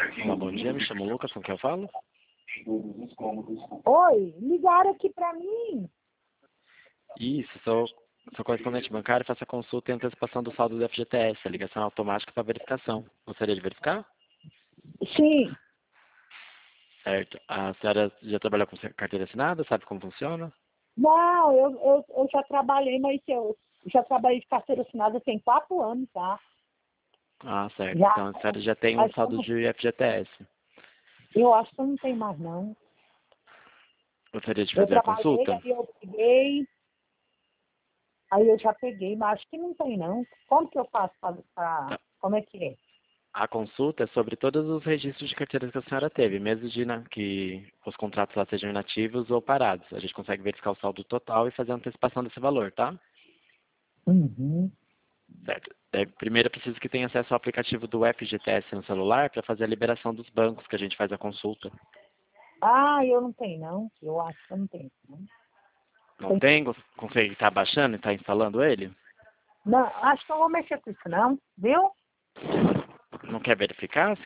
Olá, bom dia, me chamo Lucas, com quem eu falo? Oi, ligaram aqui pra mim. Isso, sou correspondente bancário e faço a consulta e antecipação do saldo do FGTS, a ligação automática para verificação. Gostaria de verificar? Sim. Certo. A senhora já trabalhou com carteira assinada, sabe como funciona? Não, eu já trabalhei, mas eu já trabalhei de carteira assinada tem 4 anos, tá? Ah, certo. Já, Então a senhora já tem um acho que saldo de FGTS. eu acho que eu não tenho mais, não. Gostaria de Eu fazer a trabalhei, consulta? aí eu peguei, aí eu já peguei, mas acho que não tem, não. Como que eu faço Tá. como é que é? A consulta é sobre todos os registros de carteiras que a senhora teve, mesmo que os contratos lá sejam inativos ou parados. A gente consegue verificar o saldo total e fazer a antecipação desse valor, tá? Uhum. Certo. Primeiro eu preciso que tenha acesso ao aplicativo do FGTS no celular para fazer a liberação dos bancos que a gente faz a consulta. Ah, eu não tenho, não. Eu acho que eu não tenho, não. Não tem? Consegue estar baixando e estar instalando ele? Não, acho que eu vou mexer com isso, não. Viu? Não quer verificar?